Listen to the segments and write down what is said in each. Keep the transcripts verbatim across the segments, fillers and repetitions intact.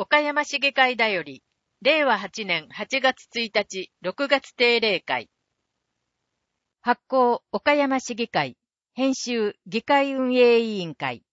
岡山市議会だより、れいわはちねんはちがつついたち、ろくがつ定例会。発行、岡山市議会。編集、議会運営委員会。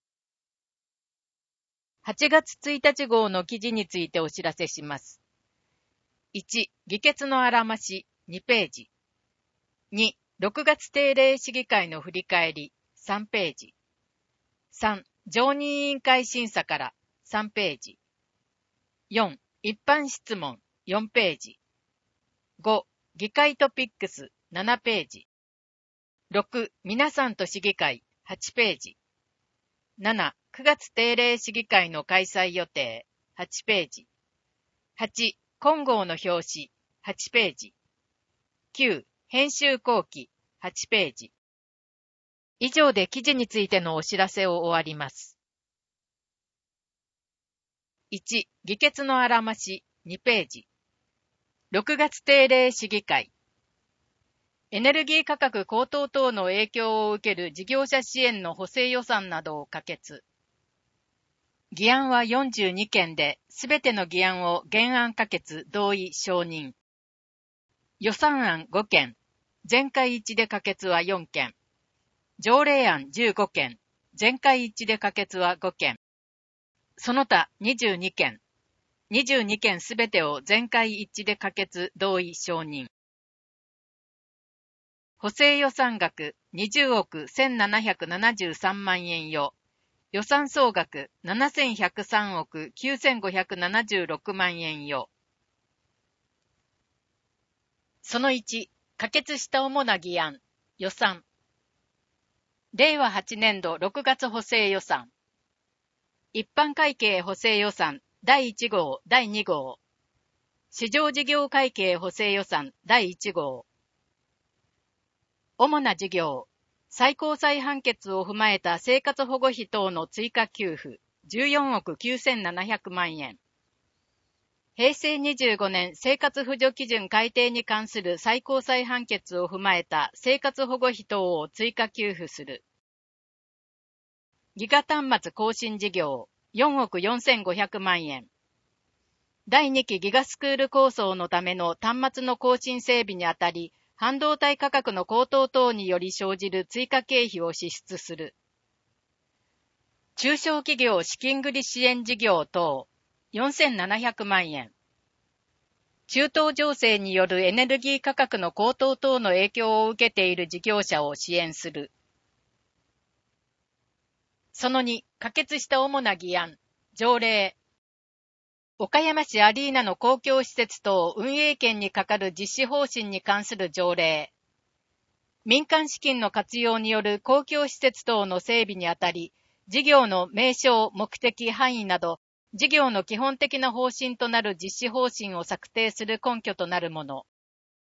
はちがつついたち号の記事についてお知らせします。いち、議決のあらまし、にページ。に、ろくがつ定例市議会の振り返り、さんページ。さん、常任委員会審査から、さんページ。よん、一般質問、よんページ。ご、議会トピックス、ななページ。ろく、皆さんと市議会、はちページ。なな、くがつ定例市議会の開催予定、はちページ。はち、今号の表紙、はちページ。きゅう、編集後期、はちページ。以上で記事についてのお知らせを終わります。いち、議決のあらまし、にページ。ろくがつ定例市議会。エネルギー価格高騰等の影響を受ける事業者支援の補正予算などを可決。議案はよんじゅうにけんで、すべての議案を原案可決、同意、承認。予算案ごけん、全会一致で可決はよんけん。条例案じゅうごけん、全会一致で可決はごけん。その他にじゅうにけん。にじゅうにけんすべてを全会一致で可決、同意、承認。補正予算額にじゅうおくせんななひゃくななじゅうさんまんえんよ。予算総額ななせんひゃくさんおくきゅうせんごひゃくななじゅうろくまんえんよ。そのいち、可決した主な議案、予算。れいわはちねんどろくがつ補正予算。一般会計補正予算だいいち号、だいに号。市場事業会計補正予算だいいち号。主な事業、最高裁判決を踏まえた生活保護費等の追加給付じゅうよんおくきゅうせんななひゃくまんえん。へいせいにじゅうごねん生活扶助基準改定に関する最高裁判決を踏まえた生活保護費等を追加給付する。ギガ端末更新事業よんおくよんせんごひゃくまんえん。だいにきギガスクール構想のための端末の更新整備にあたり、半導体価格の高騰等により生じる追加経費を支出する。中小企業資金繰り支援事業等よんせんななひゃくまんえん。中東情勢によるエネルギー価格の高騰等の影響を受けている事業者を支援する。そのに、可決した主な議案、条例。岡山市アリーナの公共施設等運営権に係る実施方針に関する条例。民間資金の活用による公共施設等の整備にあたり、事業の名称、目的、範囲など、事業の基本的な方針となる実施方針を策定する根拠となるもの。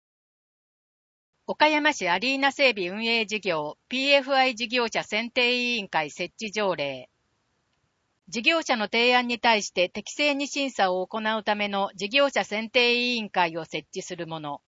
岡山市アリーナ整備運営事業 ピーエフアイ 事業者選定委員会設置条例。事業者の提案に対して適正に審査を行うための事業者選定委員会を設置するもの。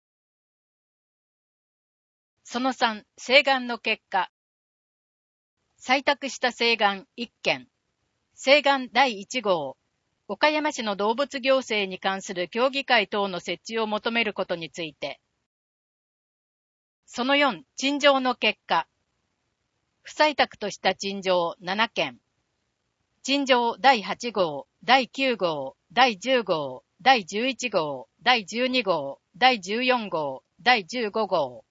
そのさん、請願の結果。採択した請願いっけん。請願だいいち号。岡山市の動物行政に関する協議会等の設置を求めることについて。そのよん、陳情の結果。不採択とした陳情ななけん。陳情だいはち号、だいきゅう号、だいじゅう号、だいじゅういち号、だいじゅうに号、だいじゅうよん号、だいじゅうご号。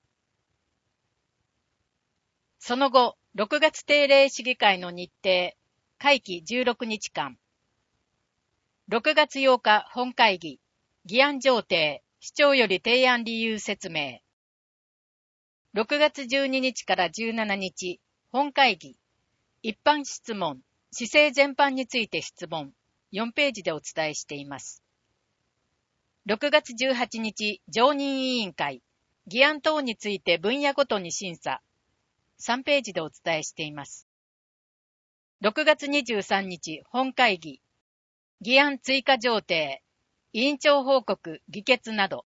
その後、ろくがつ定例市議会の日程、会期じゅうろくにちかん。ろくがつようか本会議、議案上程、市長より提案理由説明。ろくがつじゅうににちからじゅうしちにち、本会議、一般質問、市政全般について質問、よんページでお伝えしています。ろくがつじゅうはちにち、常任委員会、議案等について分野ごとに審査、さんページでお伝えしています。ろくがつにじゅうさんにち、本会議、議案追加上程、委員長報告、議決など。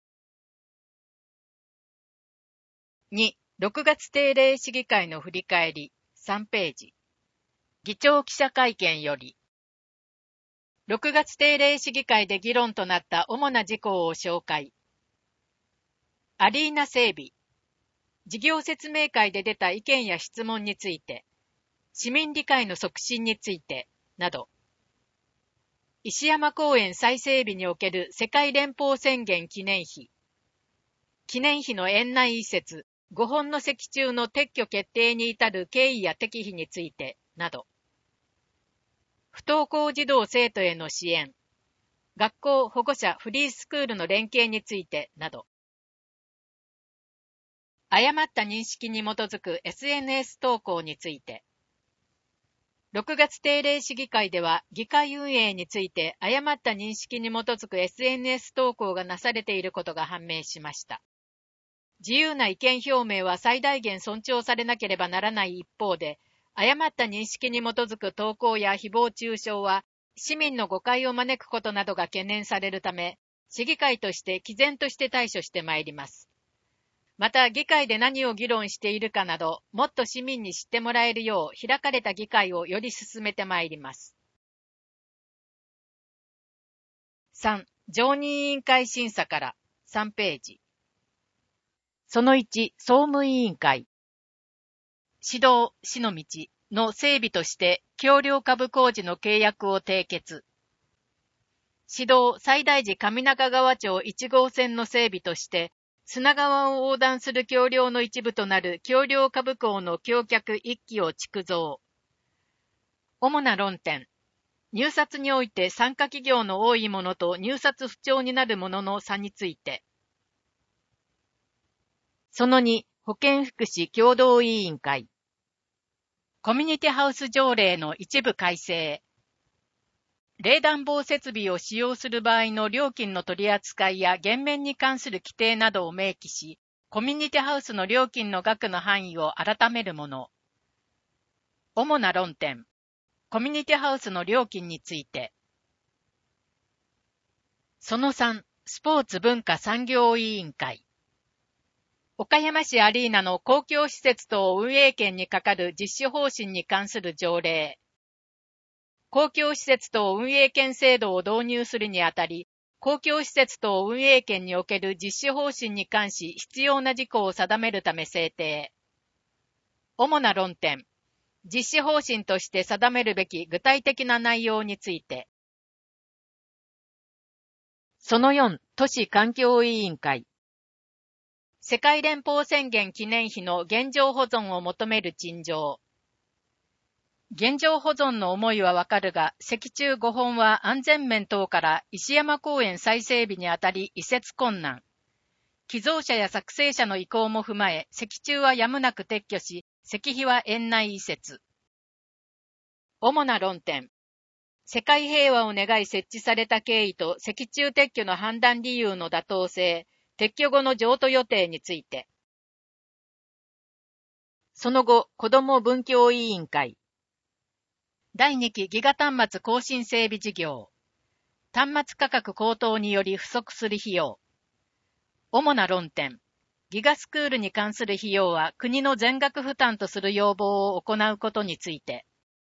に、ろくがつ定例市議会の振り返り、さんページ。議長記者会見より。 ろくがつ定例市議会で議論となった主な事項を紹介。アリーナ整備。事業説明会で出た意見や質問について、市民理解の促進について、など。石山公園再整備における世界連邦宣言記念碑。記念碑の園内移設、ごほんの石柱の撤去決定に至る経緯や適否について、など。不登校児童生徒への支援。学校、保護者、フリースクールの連携について、など。誤った認識に基づく エスエヌエス 投稿について。ろくがつ定例市議会では、議会運営について誤った認識に基づく エスエヌエス 投稿がなされていることが判明しました。自由な意見表明は最大限尊重されなければならない一方で、誤った認識に基づく投稿や誹謗中傷は、市民の誤解を招くことなどが懸念されるため、市議会として毅然として対処してまいります。また、議会で何を議論しているかなど、もっと市民に知ってもらえるよう開かれた議会をより進めてまいります。さん. 常任委員会審査からさんページ。そのいち、総務委員会。指導、市の道の整備として、橋梁下部工事の契約を締結。指導、西大寺上中川町いち号線の整備として、砂川を横断する橋梁の一部となる橋梁下部工の橋脚いっ基を築造。主な論点。入札において参加企業の多いものと入札不調になるものの差について。そのに、保健福祉共同委員会。コミュニティハウス条例の一部改正。冷暖房設備を使用する場合の料金の取り扱いや減免に関する規定などを明記し、コミュニティハウスの料金の額の範囲を改めるもの。主な論点。コミュニティハウスの料金について。そのさん、スポーツ文化産業委員会。岡山市アリーナの公共施設等運営権に係る実施方針に関する条例。公共施設等運営権制度を導入するにあたり、公共施設等運営権における実施方針に関し必要な事項を定めるため制定。主な論点。実施方針として定めるべき具体的な内容について。そのよん、都市環境委員会。世界連邦宣言記念碑の現状保存を求める陳情。現状保存の思いはわかるが、石柱ごほんは安全面等から石山公園再整備にあたり移設困難。寄贈者や作成者の意向も踏まえ、石柱はやむなく撤去し、石碑は園内移設。主な論点。世界平和を願い設置された経緯と石柱撤去の判断理由の妥当性、撤去後の譲渡予定について。その後、子ども文教委員会。だいにきギガ端末更新整備事業。端末価格高騰により不足する費用。主な論点。ギガスクールに関する費用は国の全額負担とする要望を行うことについて。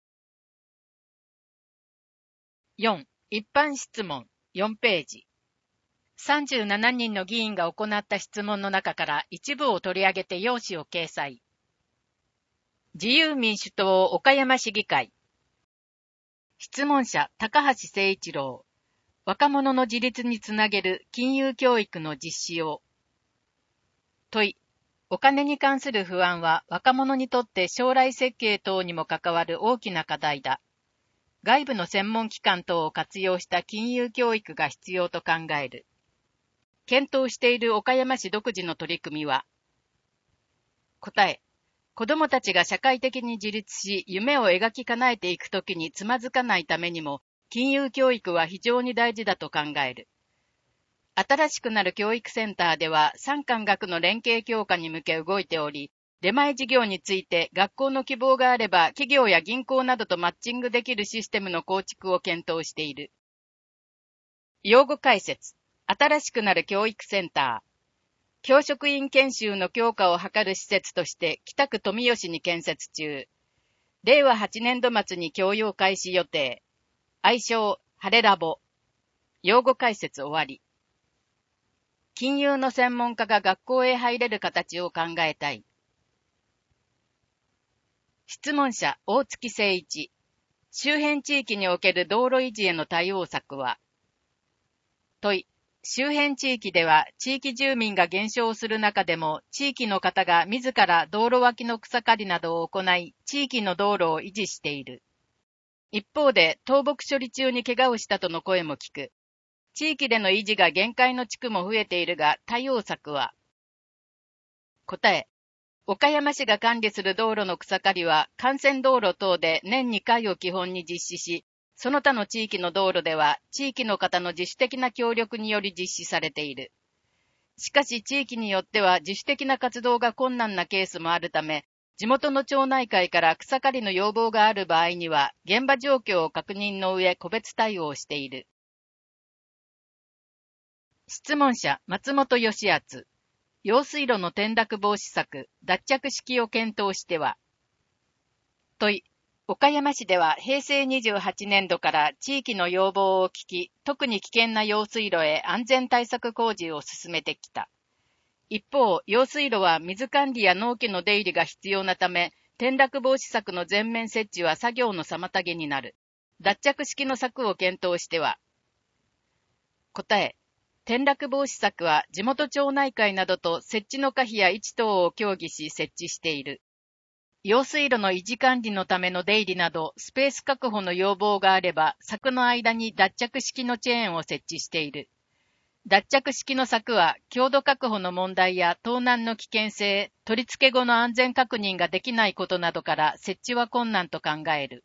よん. 一般質問よんページ。さんじゅうななにんの議員が行った質問の中から一部を取り上げて要旨を掲載。自由民主党岡山市議会。質問者、高橋誠一郎。若者の自立につなげる金融教育の実施を。問い。お金に関する不安は若者にとって将来設計等にも関わる大きな課題だ。外部の専門機関等を活用した金融教育が必要と考える。検討している岡山市独自の取り組みは。答え。子どもたちが社会的に自立し、夢を描き叶えていくときにつまずかないためにも、金融教育は非常に大事だと考える。新しくなる教育センターでは、産官学の連携強化に向け動いており、出前事業について学校の希望があれば、企業や銀行などとマッチングできるシステムの構築を検討している。用語解説。新しくなる教育センター。教職員研修の強化を図る施設として北区富吉に建設中。れいわはちねんど末に供用開始予定。愛称、 晴れラボ。用語解説終わり。金融の専門家が学校へ入れる形を考えたい。質問者、大月誠一。周辺地域における道路維持への対応策は？問い。周辺地域では地域住民が減少する中でも地域の方が自ら道路脇の草刈りなどを行い地域の道路を維持している。一方で倒木処理中に怪我をしたとの声も聞く。地域での維持が限界の地区も増えているが対応策は？答え。岡山市が管理する道路の草刈りは幹線道路等で年にかいを基本に実施し、その他の地域の道路では地域の方の自主的な協力により実施されている。しかし地域によっては自主的な活動が困難なケースもあるため、地元の町内会から草刈りの要望がある場合には現場状況を確認の上個別対応している。質問者、松本義敦。用水路の転落防止策、脱着式を検討しては？問い。岡山市では平成にじゅうはちねんどから地域の要望を聞き、特に危険な用水路へ安全対策工事を進めてきた。一方、用水路は水管理や農機の出入りが必要なため、転落防止策の全面設置は作業の妨げになる。脱着式の策を検討しては？答え。転落防止策は地元町内会などと設置の可否や位置等を協議し設置している。用水路の維持管理のための出入りなどスペース確保の要望があれば柵の間に脱着式のチェーンを設置している。脱着式の柵は強度確保の問題や盗難の危険性、取り付け後の安全確認ができないことなどから設置は困難と考える。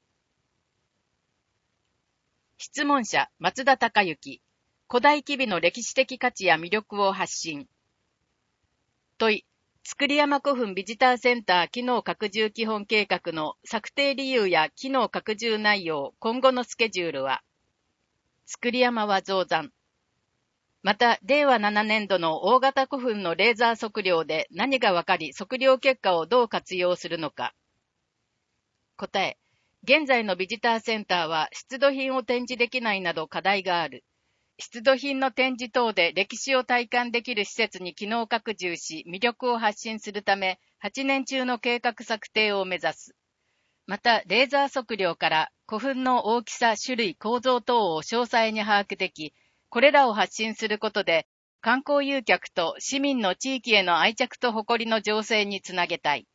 質問者、松田孝之。古代吉備の歴史的価値や魅力を発信。問い。造山古墳ビジターセンター機能拡充基本計画の策定理由や機能拡充内容、今後のスケジュールは？造山は増産。また、れいわななねんどの大型古墳のレーザー測量で何がわかり、測量結果をどう活用するのか。答え。現在のビジターセンターは出土品を展示できないなど課題がある。出土品の展示等で歴史を体感できる施設に機能拡充し、魅力を発信するため、はちねん中の計画策定を目指す。また、レーザー測量から古墳の大きさ、種類、構造等を詳細に把握でき、これらを発信することで、観光誘客と市民の地域への愛着と誇りの醸成につなげたい。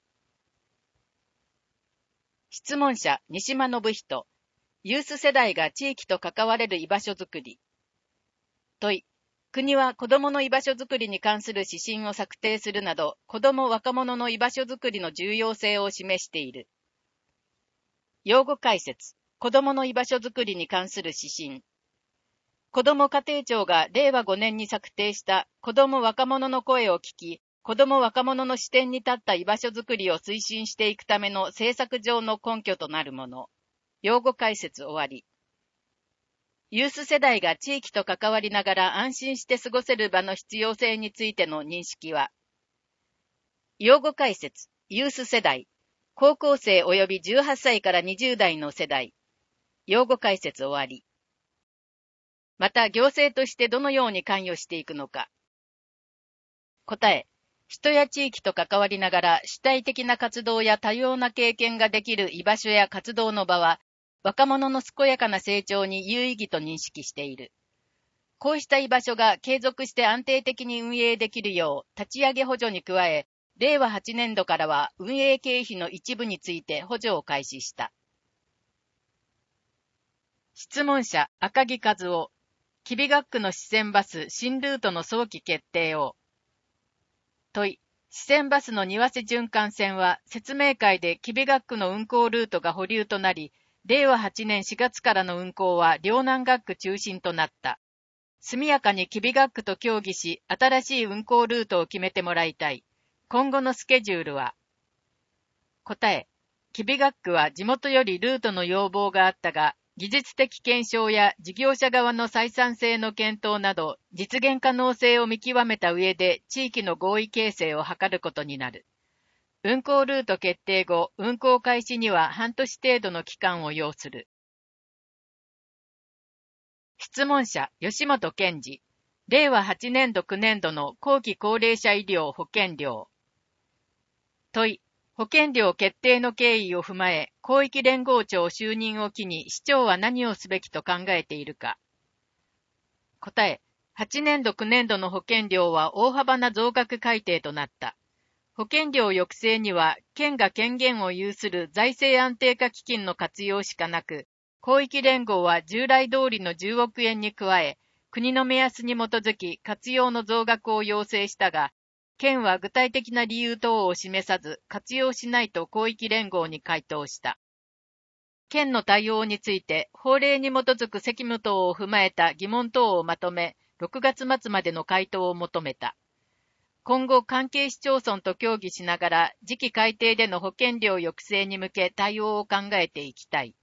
質問者、西間信人。ユース世代が地域と関われる居場所づくり。問い。国は子どもの居場所づくりに関する指針を策定するなど、子ども若者の居場所づくりの重要性を示している。用語解説。子どもの居場所づくりに関する指針。子ども家庭庁がれいわごねんに策定した子ども若者の声を聞き、子ども若者の視点に立った居場所づくりを推進していくための政策上の根拠となるもの。用語解説終わり。ユース世代が地域と関わりながら安心して過ごせる場の必要性についての認識は？用語解説、ユース世代、高校生及びじゅうはっさいからにじゅうだいの世代。用語解説終わり。また行政としてどのように関与していくのか。答え、人や地域と関わりながら主体的な活動や多様な経験ができる居場所や活動の場は、若者の健やかな成長に有意義と認識している。こうした居場所が継続して安定的に運営できるよう立ち上げ補助に加え、れいわはちねんどからは運営経費の一部について補助を開始した。質問者、赤木和夫。吉備学区の支線バス新ルートの早期決定を。問い。支線バスの庭瀬循環線は説明会で吉備学区の運行ルートが保留となり、れいわはちねんしがつからの運行は両南学区中心となった。速やかに吉備学区と協議し、新しい運行ルートを決めてもらいたい。今後のスケジュールは？答え。吉備学区は地元よりルートの要望があったが、技術的検証や事業者側の採算性の検討など、実現可能性を見極めた上で地域の合意形成を図ることになる。運行ルート決定後、運行開始には半年程度の期間を要する。 質問者、吉本健二。れいわはちねんどくねんどの後期高齢者医療保険料。問い、保険料決定の経緯を踏まえ、広域連合長就任を機に市長は何をすべきと考えているか。答え、はちねんどくねんどの保険料は大幅な増額改定となった。保険料抑制には、県が権限を有する財政安定化基金の活用しかなく、広域連合は従来通りのじゅうおくえんに加え、国の目安に基づき活用の増額を要請したが、県は具体的な理由等を示さず、活用しないと広域連合に回答した。県の対応について、法令に基づく責務等を踏まえた疑問等をまとめ、ろくがつまつまでの回答を求めた。今後、関係市町村と協議しながら、次期改定での保険料抑制に向け対応を考えていきたい。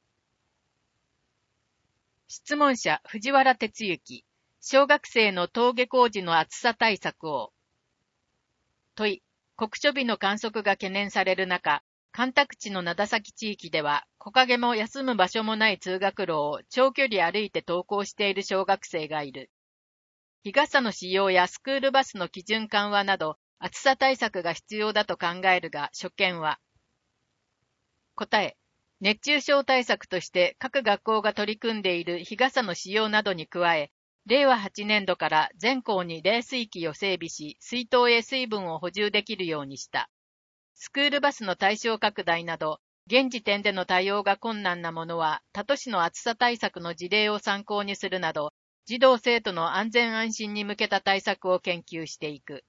質問者、藤原哲之。小学生の登下校時の暑さ対策を。問い、酷暑日の観測が懸念される中、干拓地の灘崎地域では、木陰も休む場所もない通学路を長距離歩いて登校している小学生がいる。日傘の使用やスクールバスの基準緩和など、暑さ対策が必要だと考えるが、所見は。答え、熱中症対策として各学校が取り組んでいる日傘の使用などに加え、れいわはちねんどから全校に冷水器を整備し、水筒へ水分を補充できるようにした。スクールバスの対象拡大など、現時点での対応が困難なものは、他都市の暑さ対策の事例を参考にするなど、児童生徒の安全安心に向けた対策を研究していく。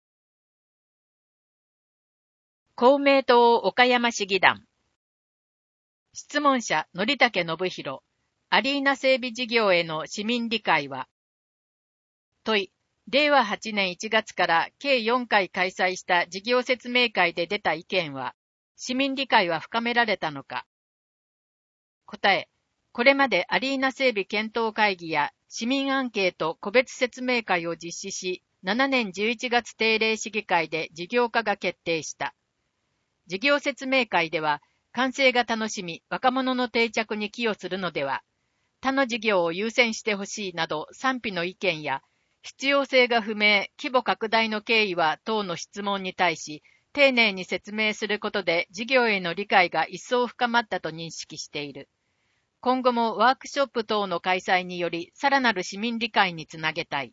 公明党岡山市議団。質問者、則武信弘。アリーナ整備事業への市民理解は。問い、れいわはちねんいちがつから計よんかい開催した事業説明会で出た意見は、市民理解は深められたのか。答え、これまでアリーナ整備検討会議や市民アンケート個別説明会を実施し、しちねんじゅういちがつ定例市議会で事業化が決定した。事業説明会では、完成が楽しみ、若者の定着に寄与するのでは、他の事業を優先してほしいなど賛否の意見や、必要性が不明、規模拡大の経緯は等の質問に対し、丁寧に説明することで事業への理解が一層深まったと認識している。今後もワークショップ等の開催により、さらなる市民理解につなげたい。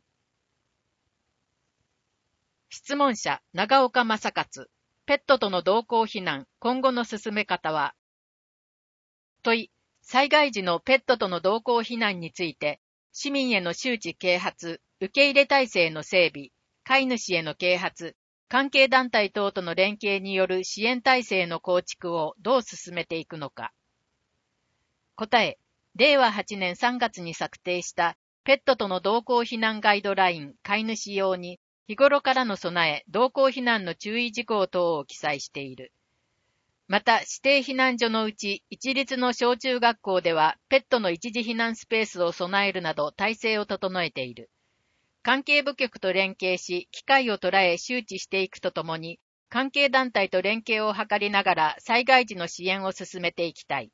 質問者、長岡正勝。ペットとの同行避難、今後の進め方は。問い、災害時のペットとの同行避難について、市民への周知啓発、受け入れ体制の整備、飼い主への啓発、関係団体等との連携による支援体制の構築をどう進めていくのか。答え、れいわはちねんさんがつに策定したペットとの同行避難ガイドライン飼い主用に日頃からの備え、同行避難の注意事項等を記載している。また、指定避難所のうち、一律の小中学校では、ペットの一時避難スペースを備えるなど、体制を整えている。関係部局と連携し、機会を捉え周知していくとともに、関係団体と連携を図りながら、災害時の支援を進めていきたい。